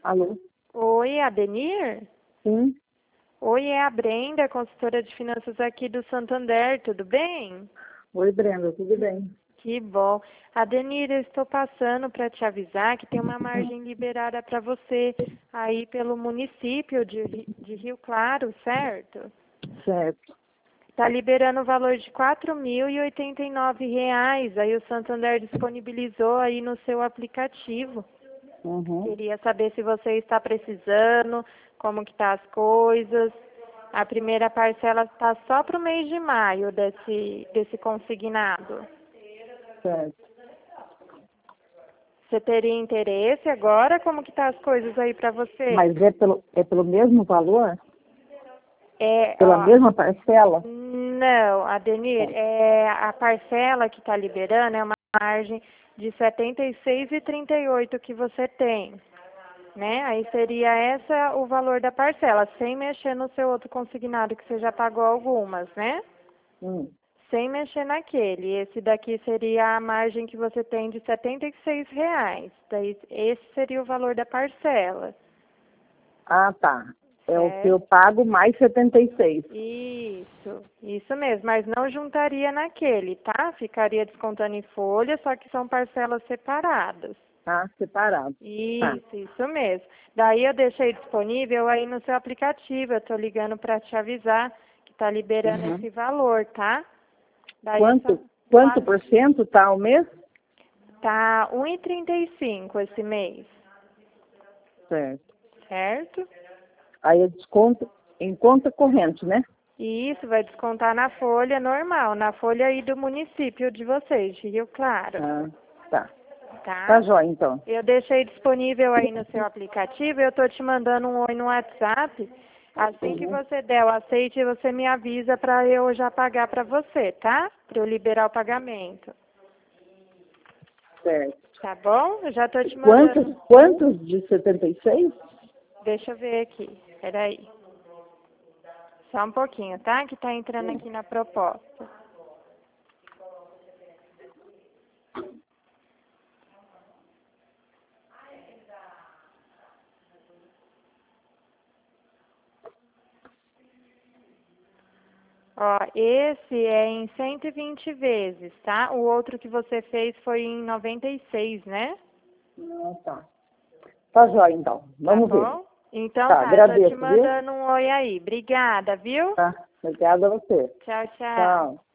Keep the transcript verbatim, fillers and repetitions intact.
Alô? Oi, Adenir? Sim? Oi, é a Brenda, consultora de finanças aqui do Santander, tudo bem? Oi, Brenda, tudo bem? Que bom. Adenir, eu estou passando para te avisar que tem uma margem liberada para você aí pelo município de, Ri- de Rio Claro, certo? Certo. Está liberando o valor de quatro mil e oitenta e nove reais. Aí o Santander disponibilizou aí no seu aplicativo. Uhum. Queria saber se você está precisando, como que tá as coisas. A primeira parcela está só para o mês de maio desse, desse consignado. Certo. Você teria interesse agora? Como que tá as coisas aí para você? Mas é pelo, é pelo mesmo valor? É, Pela ó, mesma parcela? não, Adenir, é, a parcela que está liberando é uma margem de setenta e seis reais e trinta e oito centavos que você tem, né? Aí seria essa o valor da parcela, sem mexer no seu outro consignado que você já pagou algumas, né? Hum. Sem mexer naquele. Esse daqui seria a margem que você tem de setenta e seis reais. Daí esse seria o valor da parcela. Ah, tá. É o que eu Certo? pago mais setenta e seis. Isso, isso mesmo, mas não juntaria naquele, tá? Ficaria descontando em folha, só que são parcelas separadas. Tá? Separado. Tá. Isso, isso mesmo. Daí eu deixei disponível aí no seu aplicativo, eu tô ligando para te avisar que tá liberando Uhum. esse valor, tá? Daí é só Quanto, quanto por cento tá ao mês? tá um e trinta e cinco esse mês, Certo. certo? Aí eu desconto em conta corrente, né? E isso vai descontar na folha normal, na folha aí do município de vocês, de Rio Claro, Ah, tá. tá? Tá jóia, então. Eu deixei disponível aí no seu aplicativo, eu estou te mandando um oi no WhatsApp. Assim que Uhum. você der o aceite, você me avisa para eu já pagar para você, tá? Para eu liberar o pagamento. Certo. Tá bom? Eu já estou te Quantos, mandando. quantos de setenta e seis? Deixa eu ver aqui. Peraí. Só um pouquinho, tá? Que tá entrando aqui na proposta. Ó, esse é em cento e vinte vezes, tá? O outro que você fez foi em noventa e seis, né? Ah, tá. Tá jóia, então. Tá Vamos ver. bom? Então Tá, tá, eu tô te agradeço, viu? mandando um oi aí. Obrigada, viu? Tá. Obrigada a você. Tchau, tchau. Tchau.